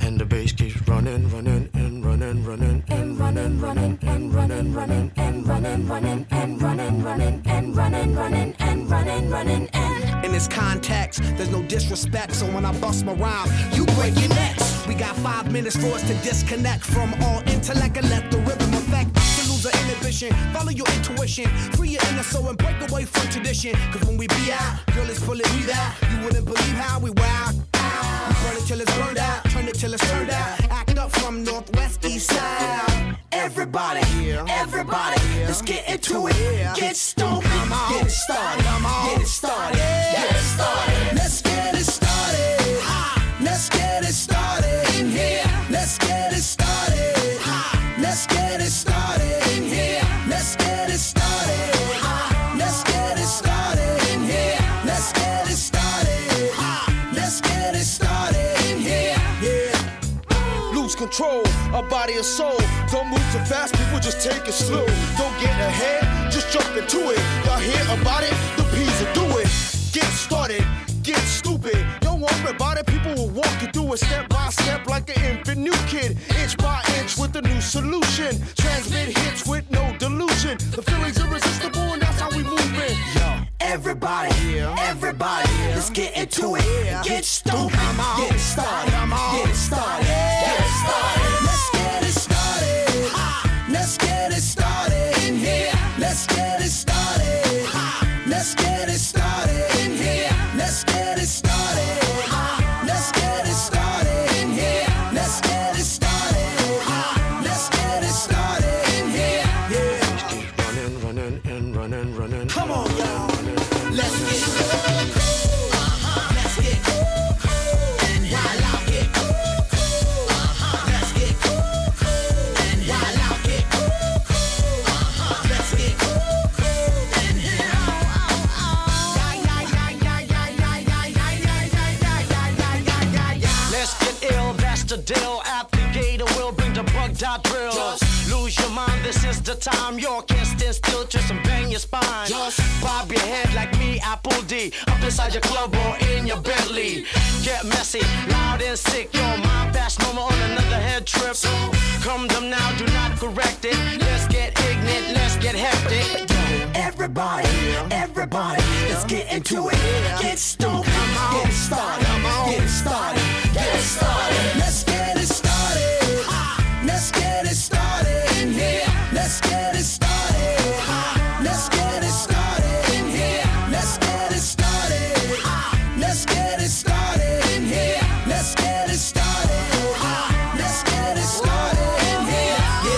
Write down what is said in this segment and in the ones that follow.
and the bass keeps running, running, and running, running, and running, running, and running, running, and running, running, and running, running, and running, running, and running, running, and. In this context, there's no disrespect, so when I bust my rhyme, you break your necks. We got 5 minutes for us to disconnect from all intellect and let the rhythm affect. To lose our inhibition, follow your intuition, free your inner soul and break away from tradition. Cause when we be out, girl, it's pulling me out. You wouldn't believe how we wild. We burn it till it's burned out, turn it till it's turned out. Act up from northwest, east side. Everybody, everybody, let's get into it. Get stoned, get it started, get it started, get it started. Let's get it started. Let's get it started in here. Let's get it started. Let's get it started in here. Let's get it started. Let's get it started in here. Let's get it started. Let's get it started in here. Yeah. Lose control, a body and soul. Don't move too fast, people just take it slow. Don't get ahead, just jump into it. Y'all hear about it? The P's will do it. Get started, get stupid. Don't worry about it, people will walk you through it step by step like an infant new kid. Inch by inch with a new solution. Transmit hits with no delusion. The feeling's irresistible and that's how we move it. Yo. Everybody, everybody, let's get into it. Get stupid, get it started, get it started, get it started. Let's get it started. Let's get it started in here. Let's get it started. Let's get it started in here. Let's get it started. Let's get it started in here. Let's get it started. Let's get it started in here. Yeah. Running, running, and running, running. Come on, y'all. Let's get cool. Let's get cool. And while I get cool. Let's get cool. And while I get cool. Let's get cool. And Let's get ill, that's the deal. Applicator will bring the bugged out drill. Just lose your mind, this is the time. You can't stand still, twist and bang your spine. Just bob your head like me, Apple D. Up inside your club or in your Bentley. Get messy, loud and sick. Your mind fast, no more on another head trip. So come them now, do not correct it. Let's get ignorant, let's get hectic. everybody, everybody, let's get into it. Get stoked, get it started, get it started, get it started. Let's get it started. Let's get it started in here. Let's get it started. Let's get it started in here. Let's get it started. Let's get it started in here. Let's get it started. Let's get it started in here.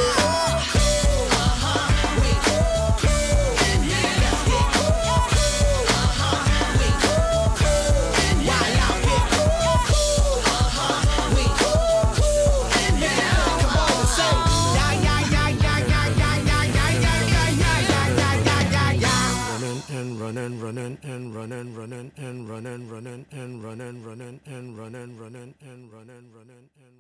Running and running, running and running, running and running, running and running, running and running and running and